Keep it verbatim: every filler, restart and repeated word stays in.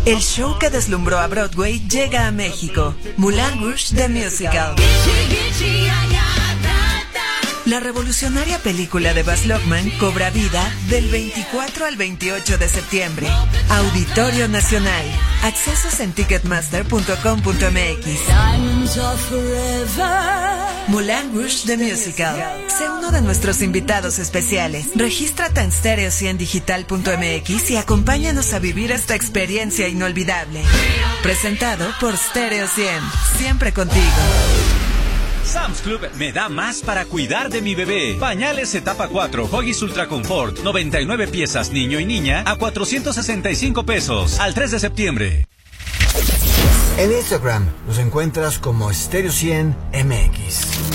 El show que deslumbró a Broadway llega a México. Moulin Rouge The Musical. La revolucionaria película de Baz Luhrmann cobra vida del veinticuatro al veintiocho de septiembre. Auditorio Nacional. Accesos en ticketmaster punto com punto m x. Moulin Rouge The Musical. Sé uno de nuestros invitados especiales. Regístrate en stereo cien digital punto m x y acompáñanos a vivir esta experiencia inolvidable. Presentado por Stereo cien. Siempre contigo. Sam's Club me da más para cuidar de mi bebé. Pañales etapa cuatro, Huggies Ultra Comfort, noventa y nueve piezas niño y niña a cuatrocientos sesenta y cinco pesos. Al tres de septiembre. En Instagram nos encuentras como Stereo cien M X.